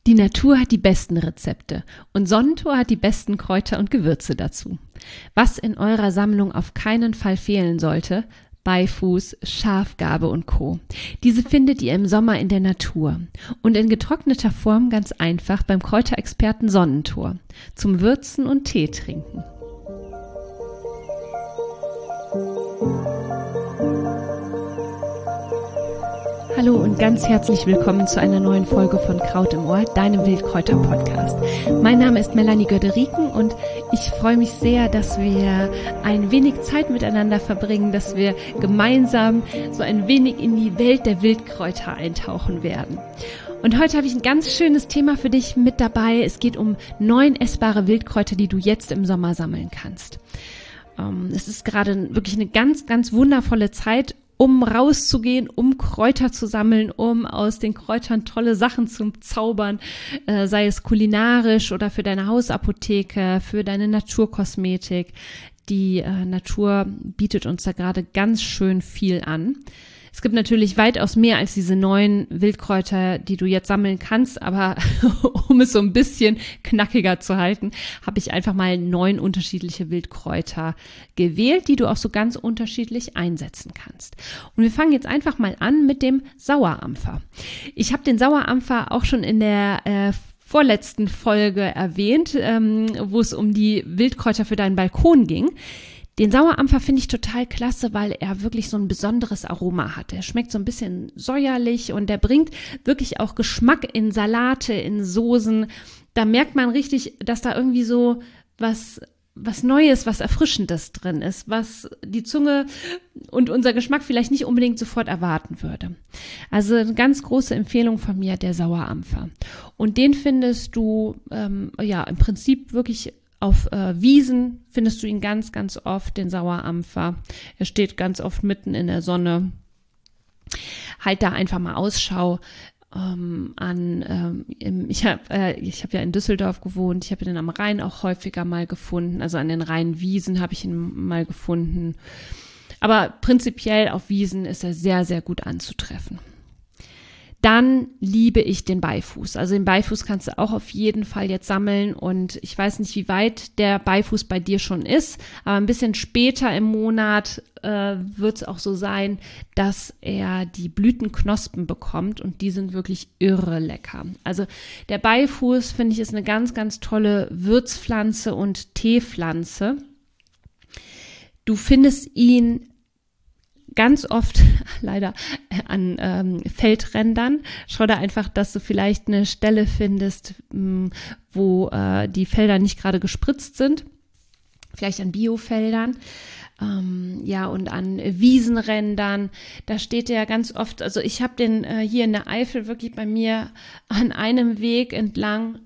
Die Natur hat die besten Rezepte und Sonnentor hat die besten Kräuter und Gewürze dazu. Was in eurer Sammlung auf keinen Fall fehlen sollte: Beifuß, Schafgarbe und Co. Diese findet ihr im Sommer in der Natur und in getrockneter Form ganz einfach beim Kräuterexperten Sonnentor zum Würzen und Tee trinken. Hallo und ganz herzlich willkommen zu einer neuen Folge von Kraut im Ohr, deinem Wildkräuter-Podcast. Mein Name ist Melanie Göderiken und ich freue mich sehr, dass wir ein wenig Zeit miteinander verbringen, dass wir gemeinsam so ein wenig in die Welt der Wildkräuter eintauchen werden. Und heute habe ich ein ganz schönes Thema für dich mit dabei. Es geht um 9 essbare Wildkräuter, die du jetzt im Sommer sammeln kannst. Es ist gerade wirklich eine ganz, ganz wundervolle Zeit, um rauszugehen, um Kräuter zu sammeln, um aus den Kräutern tolle Sachen zu zaubern, sei es kulinarisch oder für deine Hausapotheke, für deine Naturkosmetik. Die Natur bietet uns da gerade ganz schön viel an. Es gibt natürlich weitaus mehr als diese 9 Wildkräuter, die du jetzt sammeln kannst, aber um es so ein bisschen knackiger zu halten, habe ich einfach mal 9 unterschiedliche Wildkräuter gewählt, die du auch so ganz unterschiedlich einsetzen kannst. Und wir fangen jetzt einfach mal an mit dem Sauerampfer. Ich habe den Sauerampfer auch schon in der vorletzten Folge erwähnt, wo es um die Wildkräuter für deinen Balkon ging. Den Sauerampfer finde ich total klasse, weil er wirklich so ein besonderes Aroma hat. Er schmeckt so ein bisschen säuerlich und der bringt wirklich auch Geschmack in Salate, in Soßen. Da merkt man richtig, dass da irgendwie so was Neues, was Erfrischendes drin ist, was die Zunge und unser Geschmack vielleicht nicht unbedingt sofort erwarten würde. Also eine ganz große Empfehlung von mir, der Sauerampfer. Und den findest du im Prinzip wirklich auf Wiesen findest du ihn ganz, ganz oft, den Sauerampfer. Er steht ganz oft mitten in der Sonne. Halt da einfach mal Ausschau ich habe ja in Düsseldorf gewohnt. Ich habe den am Rhein auch häufiger mal gefunden. Also an den Rheinwiesen habe ich ihn mal gefunden. Aber prinzipiell auf Wiesen ist er sehr, sehr gut anzutreffen. Dann liebe ich den Beifuß. Also den Beifuß kannst du auch auf jeden Fall jetzt sammeln und ich weiß nicht, wie weit der Beifuß bei dir schon ist, aber ein bisschen später im Monat wird es auch so sein, dass er die Blütenknospen bekommt und die sind wirklich irre lecker. Also der Beifuß, finde ich, ist eine ganz, ganz tolle Würzpflanze und Teepflanze. Du findest ihn ganz oft leider an Feldrändern. Schau da einfach, dass du vielleicht eine Stelle findest, wo die Felder nicht gerade gespritzt sind. Vielleicht an Biofeldern. Und an Wiesenrändern. Da steht der ganz oft, also ich habe den hier in der Eifel wirklich bei mir an einem Weg entlang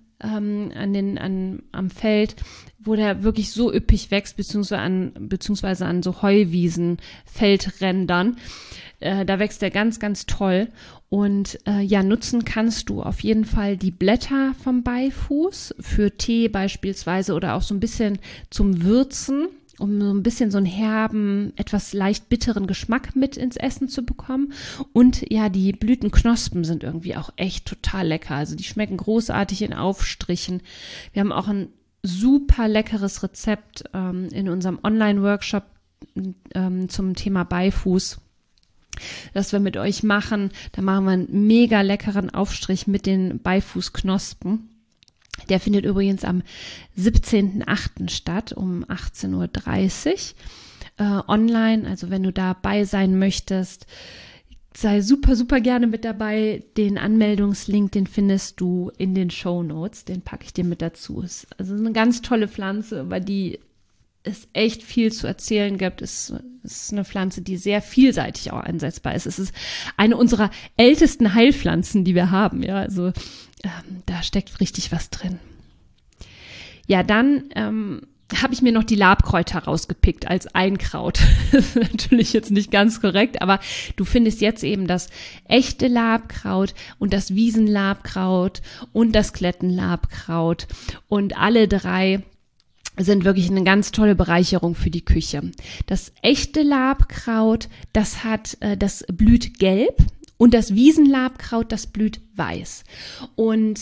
am Feld, wo der wirklich so üppig wächst, beziehungsweise an so Heuwiesen, Feldrändern. Da wächst der ganz, ganz toll. Und nutzen kannst du auf jeden Fall die Blätter vom Beifuß für Tee beispielsweise oder auch so ein bisschen zum Würzen, um so ein bisschen so einen herben, etwas leicht bitteren Geschmack mit ins Essen zu bekommen. Und ja, die Blütenknospen sind irgendwie auch echt total lecker. Also die schmecken großartig in Aufstrichen. Wir haben auch ein super leckeres Rezept in unserem Online-Workshop zum Thema Beifuß, das wir mit euch machen. Da machen wir einen mega leckeren Aufstrich mit den Beifußknospen. Der findet übrigens am 17.08. statt, um 18.30 Uhr online. Also wenn du dabei sein möchtest, sei super, super gerne mit dabei. Den Anmeldungslink, den findest du in den Shownotes. Den packe ich dir mit dazu. Ist also eine ganz tolle Pflanze, über die es echt viel zu erzählen gibt. Es ist eine Pflanze, die sehr vielseitig auch einsetzbar ist. Es ist eine unserer ältesten Heilpflanzen, die wir haben. Ja, also da steckt richtig was drin. Ja, dann habe ich mir noch die Labkräuter rausgepickt als Einkraut. Das ist natürlich jetzt nicht ganz korrekt, aber du findest jetzt eben das echte Labkraut und das Wiesenlabkraut und das Klettenlabkraut. Und alle 3 sind wirklich eine ganz tolle Bereicherung für die Küche. Das echte Labkraut, das blüht gelb und das Wiesenlabkraut, das blüht weiß. Und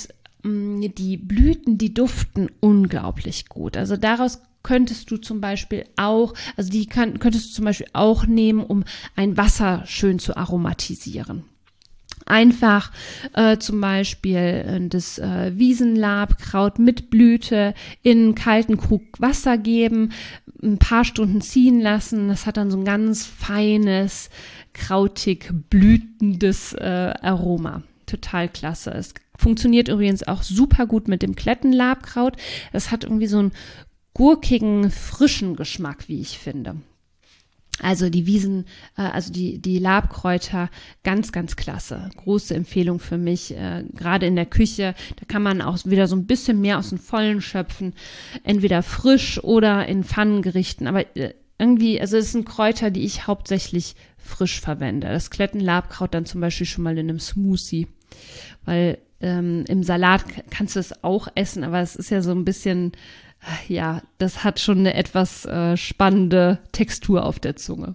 die Blüten, die duften unglaublich gut. Also daraus könntest du zum Beispiel auch, also die könntest du zum Beispiel auch nehmen, um ein Wasser schön zu aromatisieren. Einfach zum Beispiel das Wiesenlabkraut mit Blüte in einen kalten Krug Wasser geben, ein paar Stunden ziehen lassen. Das hat dann so ein ganz feines, krautig blütendes Aroma. Total klasse. Es funktioniert übrigens auch super gut mit dem Klettenlabkraut. Das hat irgendwie so einen gurkigen, frischen Geschmack, wie ich finde. Also die die Labkräuter, ganz, ganz klasse. Große Empfehlung für mich, gerade in der Küche. Da kann man auch wieder so ein bisschen mehr aus dem Vollen schöpfen. Entweder frisch oder in Pfannengerichten. Aber irgendwie, also es sind Kräuter, die ich hauptsächlich frisch verwende. Das Klettenlabkraut dann zum Beispiel schon mal in einem Smoothie. Weil im Salat kannst du es auch essen, aber es ist ja so ein bisschen... Ja, das hat schon eine etwas spannende Textur auf der Zunge.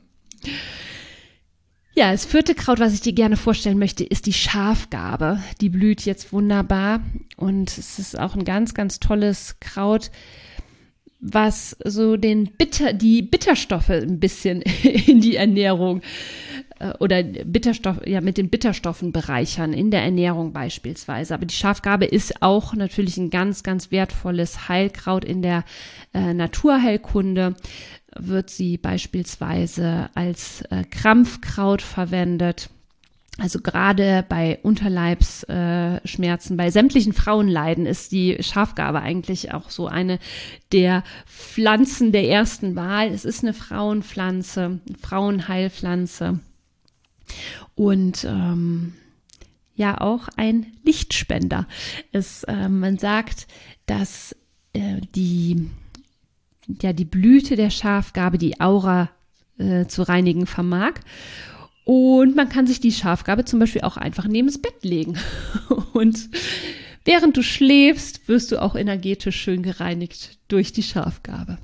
Ja, das 4. Kraut, was ich dir gerne vorstellen möchte, ist die Schafgarbe. Die blüht jetzt wunderbar und es ist auch ein ganz, ganz tolles Kraut, was so die Bitterstoffe ein bisschen in die Ernährung oder mit den Bitterstoffen bereichern, in der Ernährung beispielsweise. Aber die Schafgarbe ist auch natürlich ein ganz, ganz wertvolles Heilkraut in der Naturheilkunde. Wird sie beispielsweise als Krampfkraut verwendet. Also gerade bei Unterleibsschmerzen, bei sämtlichen Frauenleiden ist die Schafgarbe eigentlich auch so eine der Pflanzen der ersten Wahl. Es ist eine Frauenpflanze, Frauenheilpflanze. Und ja auch ein Lichtspender. Man sagt, dass die Blüte der Schafgarbe die Aura zu reinigen vermag. Und man kann sich die Schafgarbe zum Beispiel auch einfach neben das Bett legen. Und während du schläfst, wirst du auch energetisch schön gereinigt durch die Schafgarbe.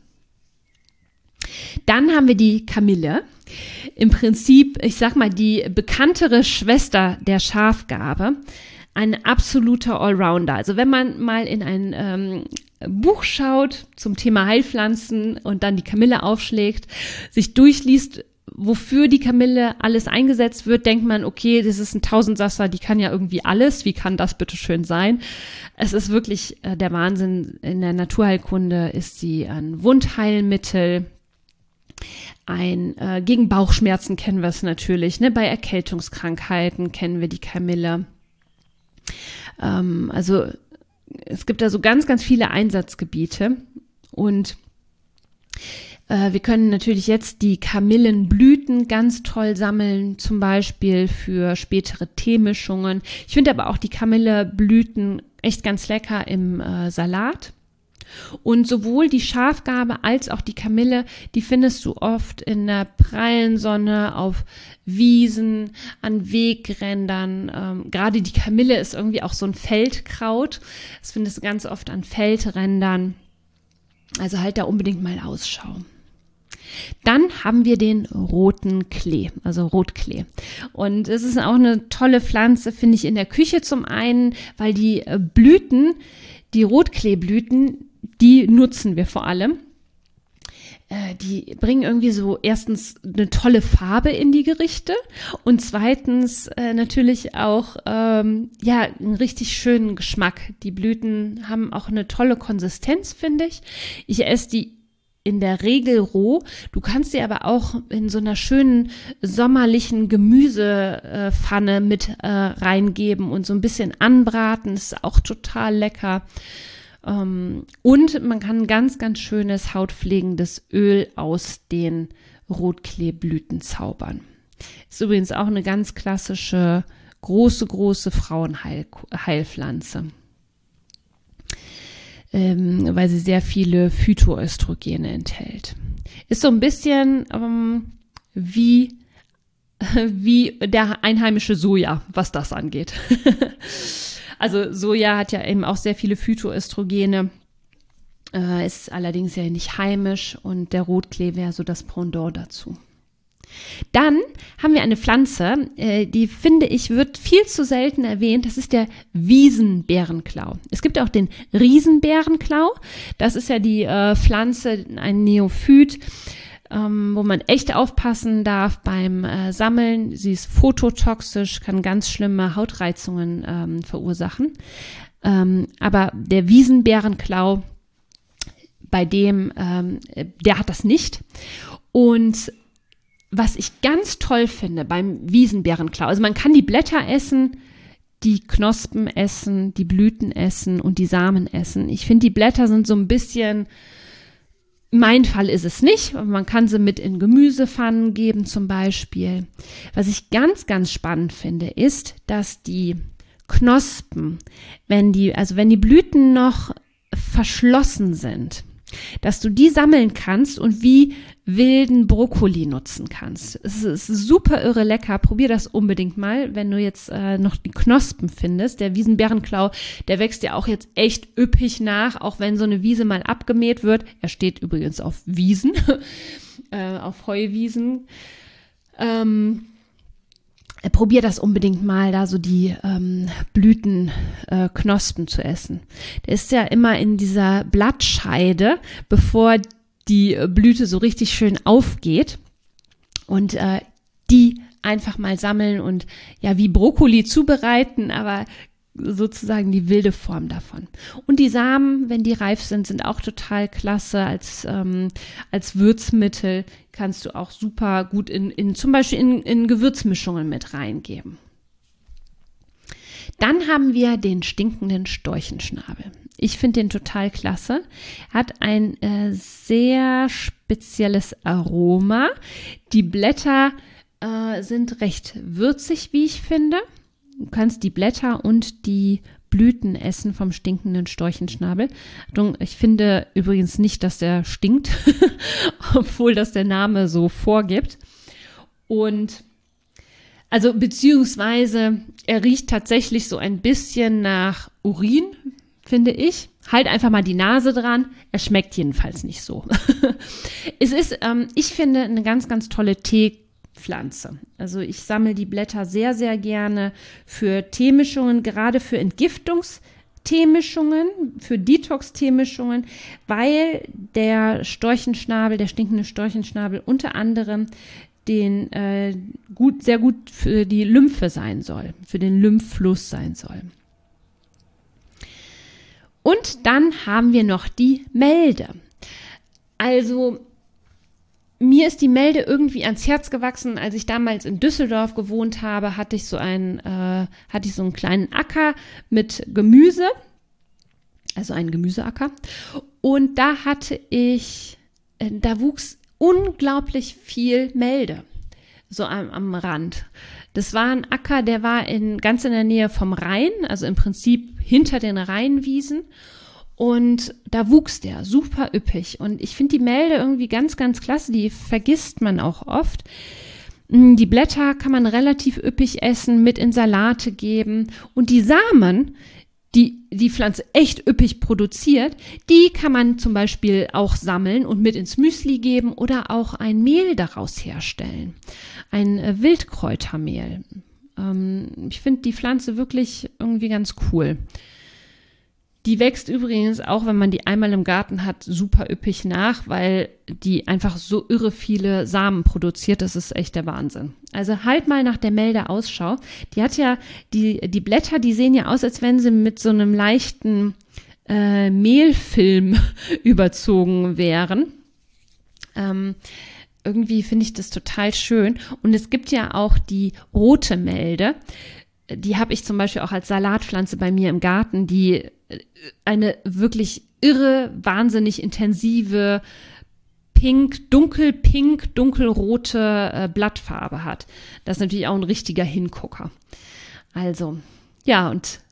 Dann haben wir die Kamille. Im Prinzip, ich sag mal, die bekanntere Schwester der Schafgarbe. Ein absoluter Allrounder. Also wenn man mal in ein Buch schaut zum Thema Heilpflanzen und dann die Kamille aufschlägt, sich durchliest, wofür die Kamille alles eingesetzt wird, denkt man, okay, das ist ein Tausendsasser, die kann ja irgendwie alles. Wie kann das bitte schön sein? Es ist wirklich der Wahnsinn. In der Naturheilkunde ist sie ein Wundheilmittel. Gegen Bauchschmerzen kennen wir es natürlich, ne? Bei Erkältungskrankheiten kennen wir die Kamille. Also es gibt da so ganz, ganz viele Einsatzgebiete und wir können natürlich jetzt die Kamillenblüten ganz toll sammeln, zum Beispiel für spätere Teemischungen. Ich finde aber auch die Kamilleblüten echt ganz lecker im Salat. Und sowohl die Schafgarbe als auch die Kamille, die findest du oft in der prallen Sonne, auf Wiesen, an Wegrändern. Gerade die Kamille ist irgendwie auch so ein Feldkraut. Das findest du ganz oft an Feldrändern. Also halt da unbedingt mal Ausschau. Dann haben wir den roten Klee, also Rotklee. Und es ist auch eine tolle Pflanze, finde ich, in der Küche zum einen, weil die Blüten, die Rotkleeblüten, die nutzen wir vor allem. Die bringen irgendwie so erstens eine tolle Farbe in die Gerichte und zweitens natürlich auch einen richtig schönen Geschmack. Die Blüten haben auch eine tolle Konsistenz, finde ich. Ich esse die in der Regel roh. Du kannst sie aber auch in so einer schönen sommerlichen Gemüsepfanne mit reingeben und so ein bisschen anbraten. Das ist auch total lecker. Und man kann ein ganz, ganz schönes hautpflegendes Öl aus den Rotkleeblüten zaubern. Ist übrigens auch eine ganz klassische, große Frauenheilpflanze. Weil sie sehr viele Phytoöstrogene enthält. Ist so ein bisschen wie der einheimische Soja, was das angeht. Also Soja hat ja eben auch sehr viele Phytoöstrogene, ist allerdings ja nicht heimisch und der Rotklee wäre so das Pendant dazu. Dann haben wir eine Pflanze, die finde ich wird viel zu selten erwähnt. Das ist der Wiesenbärenklau. Es gibt auch den Riesenbärenklau. Das ist ja die Pflanze, ein Neophyt, wo man echt aufpassen darf beim Sammeln. Sie ist phototoxisch, kann ganz schlimme Hautreizungen verursachen. Aber der Wiesenbärenklau, bei dem, der hat das nicht. Und was ich ganz toll finde beim Wiesenbärenklau, also man kann die Blätter essen, die Knospen essen, die Blüten essen und die Samen essen. Ich finde, die Blätter sind so ein bisschen, mein Fall ist es nicht, aber man kann sie mit in Gemüsepfannen geben zum Beispiel. Was ich ganz, ganz spannend finde, ist, dass die Knospen, wenn die Blüten noch verschlossen sind, dass du die sammeln kannst und wie wilden Brokkoli nutzen kannst. Es ist super irre lecker. Probier das unbedingt mal, wenn du jetzt noch die Knospen findest. Der Wiesenbärenklau, der wächst ja auch jetzt echt üppig nach, auch wenn so eine Wiese mal abgemäht wird. Er steht übrigens auf Wiesen, auf Heuwiesen. Probier das unbedingt mal, da so die Blütenknospen zu essen. Der ist ja immer in dieser Blattscheide, bevor die Blüte so richtig schön aufgeht. Und die einfach mal sammeln und ja wie Brokkoli zubereiten, aber sozusagen die wilde Form davon. Und die Samen, wenn die reif sind, sind auch total klasse als Würzmittel. Kannst du auch super gut zum Beispiel in Gewürzmischungen mit reingeben. Dann haben wir den stinkenden Storchenschnabel. Ich finde den total klasse. Hat ein sehr spezielles Aroma. Die Blätter sind recht würzig, wie ich finde. Du kannst die Blätter und die Blüten essen vom stinkenden Storchenschnabel. Ich finde übrigens nicht, dass der stinkt, obwohl das der Name so vorgibt. Und also beziehungsweise er riecht tatsächlich so ein bisschen nach Urin, finde ich. Halt einfach mal die Nase dran. Er schmeckt jedenfalls nicht so. Es ist, ich finde, eine ganz, ganz tolle Teepflanze. Also ich sammle die Blätter sehr, sehr gerne für Teemischungen, gerade für Entgiftungsteemischungen, für Detox-Teemischungen, weil der Storchenschnabel, der stinkende Storchenschnabel unter anderem sehr gut für die Lymphe sein soll, für den Lymphfluss sein soll. Und dann haben wir noch die Melde. Also mir ist die Melde irgendwie ans Herz gewachsen. Als ich damals in Düsseldorf gewohnt habe, hatte ich so einen kleinen Acker mit Gemüse, also einen Gemüseacker. Und da wuchs unglaublich viel Melde, so am Rand. Das war ein Acker, der war ganz in der Nähe vom Rhein, also im Prinzip hinter den Rheinwiesen. Und da wuchs der super üppig. Und ich finde die Melde irgendwie ganz, ganz klasse. Die vergisst man auch oft. Die Blätter kann man relativ üppig essen, mit in Salate geben. Und die Samen, die Pflanze echt üppig produziert, die kann man zum Beispiel auch sammeln und mit ins Müsli geben oder auch ein Mehl daraus herstellen. Ein Wildkräutermehl. Ich finde die Pflanze wirklich irgendwie ganz cool. Die wächst übrigens auch, wenn man die einmal im Garten hat, super üppig nach, weil die einfach so irre viele Samen produziert. Das ist echt der Wahnsinn. Also halt mal nach der Melde Ausschau. Die hat ja, die Blätter, die sehen ja aus, als wenn sie mit so einem leichten Mehlfilm überzogen wären. Irgendwie finde ich das total schön. Und es gibt ja auch die rote Melde. Die habe ich zum Beispiel auch als Salatpflanze bei mir im Garten, die eine wirklich irre, wahnsinnig intensive dunkelrote Blattfarbe hat. Das ist natürlich auch ein richtiger Hingucker. Also, ja, und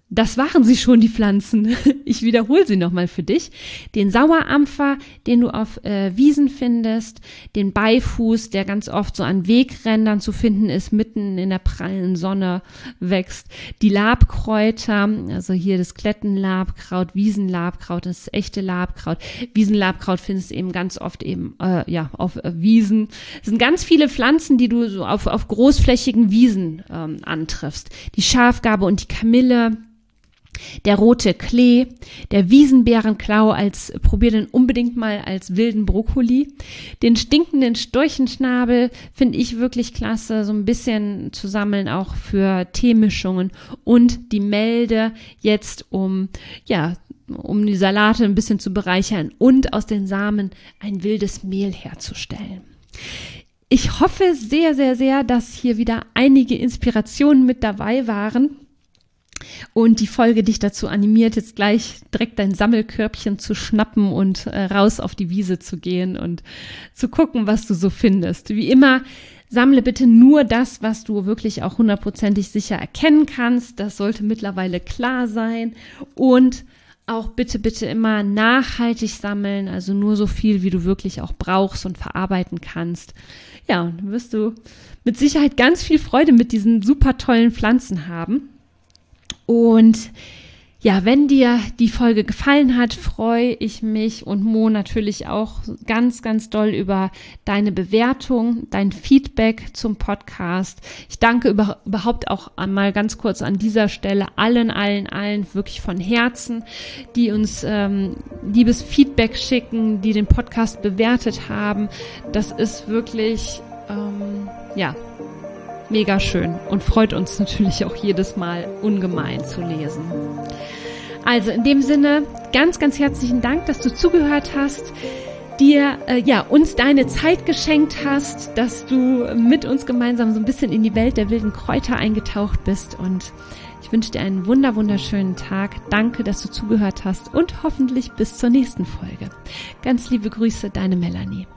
das waren sie schon, die Pflanzen. Ich wiederhole sie nochmal für dich. Den Sauerampfer, den du auf Wiesen findest, den Beifuß, der ganz oft so an Wegrändern zu finden ist, mitten in der prallen Sonne wächst. Die Labkräuter, also hier das Klettenlabkraut, Wiesenlabkraut, das echte Labkraut. Wiesenlabkraut findest du eben ganz oft eben auf Wiesen. Es sind ganz viele Pflanzen, die du so auf großflächigen Wiesen antriffst. Die Schafgarbe und die Kamille. Der rote Klee, der Wiesenbeerenklau probier den unbedingt mal als wilden Brokkoli. Den stinkenden Storchenschnabel finde ich wirklich klasse, so ein bisschen zu sammeln, auch für Teemischungen. Und die Melde jetzt, um die Salate ein bisschen zu bereichern und aus den Samen ein wildes Mehl herzustellen. Ich hoffe sehr, sehr, sehr, dass hier wieder einige Inspirationen mit dabei waren. Und die Folge dich dazu animiert, jetzt gleich direkt dein Sammelkörbchen zu schnappen und raus auf die Wiese zu gehen und zu gucken, was du so findest. Wie immer, sammle bitte nur das, was du wirklich auch 100%ig sicher erkennen kannst. Das sollte mittlerweile klar sein. Und auch bitte, bitte immer nachhaltig sammeln, also nur so viel, wie du wirklich auch brauchst und verarbeiten kannst. Ja, und dann wirst du mit Sicherheit ganz viel Freude mit diesen super tollen Pflanzen haben. Und ja, wenn dir die Folge gefallen hat, freue ich mich und Mo natürlich auch ganz, ganz doll über deine Bewertung, dein Feedback zum Podcast. Ich danke überhaupt auch einmal ganz kurz an dieser Stelle allen wirklich von Herzen, die uns liebes Feedback schicken, die den Podcast bewertet haben. Das ist wirklich, mega schön und freut uns natürlich auch jedes Mal ungemein zu lesen. Also in dem Sinne, ganz, ganz herzlichen Dank, dass du zugehört hast, uns deine Zeit geschenkt hast, dass du mit uns gemeinsam so ein bisschen in die Welt der wilden Kräuter eingetaucht bist, und ich wünsche dir einen wunderschönen Tag. Danke, dass du zugehört hast, und hoffentlich bis zur nächsten Folge. Ganz liebe Grüße, deine Melanie.